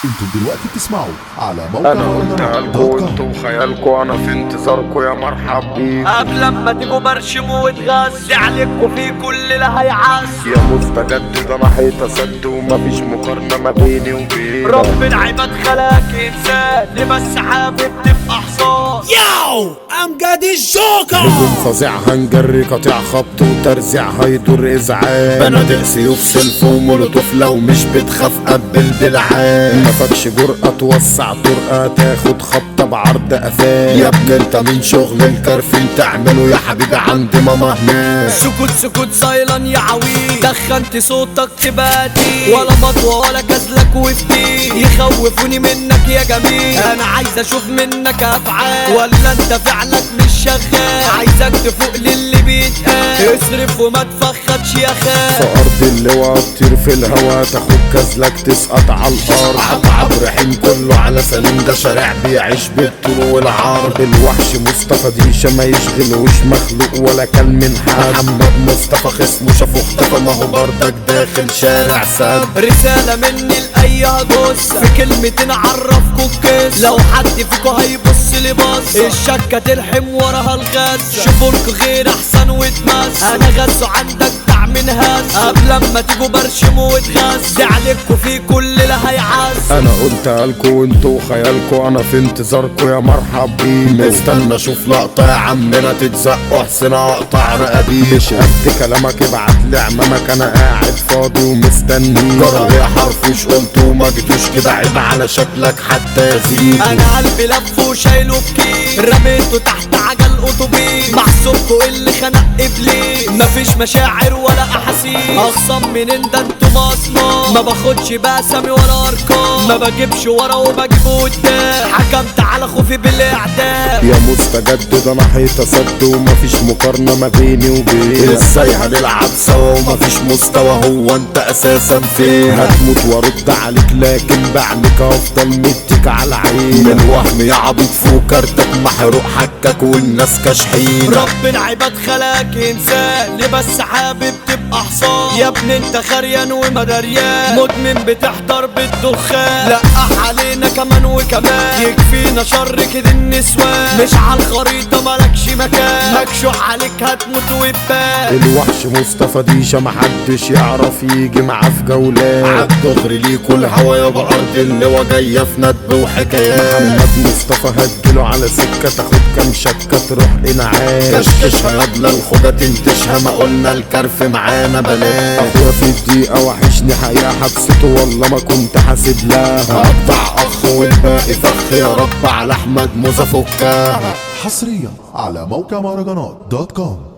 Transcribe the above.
انتوا دلوقتي بتسمعوا على موقع انا قلتها لكم انتوا وخيالكم، انا في انتظاركم يا مرحب بيكم. قبل لما تيجوا برشموا وتغذي عليكم في كل اللي هيعز. يا مستجد انا حيطة سد ومفيش مقارنة ما بيني وبينك. رب العباد خلقك انسان ليه بس حابب تبقى حصان. ياو امجد الجوكر هجوم فظيع هنجري قطيع خبط وترزيع هيدور ازعاج. بنادق سيوف سلف ومولوتوف لو مش بتخاف قبل بالعاد. مفكش جرأة توسع طرقة تاخد خبطة بعرض قفاك. يا ابني انت من شغل الكرفين تعمله يا حبيبي عند ماما هناك. سكوت سكوت سايلان يا عويل دخنت صوتك تباتي ولا مطوة ولا كزلك وفتي يخوفوني منك يا جميل. انا عايز اشوف منك افعال ولا انت فعلك مش شغال. عايزك تفوق للي بيتقال اصرف وما تفخدش يا خال. في ارض اللواء تطير في الهوا تاخد كزلك تسقط على الارض. عب رحيم كله على سليم ده شارع بيعيش بالطول والعرض. الوحش مصطفى ديشة ما يشغلوش مخلوق ولا كان من حد. محمد مصطفى خصمه شافه اختفى ما هو بردك داخل شارع سد. رسالة مني لأي هجوس في كلمتين عرفكوا الكيس. لو حد فيكوا هيبص لي بص الشكة تلحم وراها الغاز. شوفولكوا غير احسن وتمس انا غزو عندك من هز. قبل لما تيجوا برشموا وتغذي عليكوا في كل اللي هيعز. انا قلتها لكم انتوا وخيالكم انا في انتظاركم يا مرحب بيه. مستنى اشوف لقطة يا عمنا تتزقوا حسين اقطع رقابيه. مش قد كلامك ابعت لي عمامك انا قاعد فاضي ومستني. جرى يا حرفوش قلتوا وما جيتوش كده عيب على شكلك حتى يزيد. انا قلبي لف وشايله بكير رميته تحت عجل اتوبيس. محسوبكوا اللي خنق ابليس مفيش مشاعر ولا احاسيس. اخصم منين ده انتوا مصنع ما باخدش باسامي ولا ارقام. ما بجيبش ورا وبجيب قدام حكمت على خوفي بالاعدام. يا مستجد انا حيطة سد ومفيش مقارنة ما بيني وبينك. ازاي هنلعب سوا ومفيش مستوى هو انت اساسا فين. هتموت وارد عليك لكن بعمك افضل مديك على عين. من وهم يا عبيط فوق كارتك محروق حكك والناس كاشحين. رب العباد خلقك انسان ليه بس حابب تبقى حصان. يا ابني انت خريان ومدريان مدمن بتحضر بالدخان. لقح علينا كمان وكمان يكفينا شر كده النسوان. مش على الخريطة مالكش مكان مكشوح عليك هتموت وتبان. الوحش مصطفى ديشة محدش يعرف يجي معاه في جولات. عالدغري ليكوا الهوا يا بأرض اللواء جاية في ندب وحكايات. محمد مصطفى هتجيله على سكة تاخد كام شكة تروح انعاد. كشكشها يابلا الخدة تنتشها ما قلنا الكرف معانا بلاش. اخويا في الدقيقة وحشني حقيقة حبسته والله ما كنت حاسب لها. اقطع اخ والباقي فخ يا رب على احمد موزة فكها. حصريا على موقع مهرجانات دوت كوم.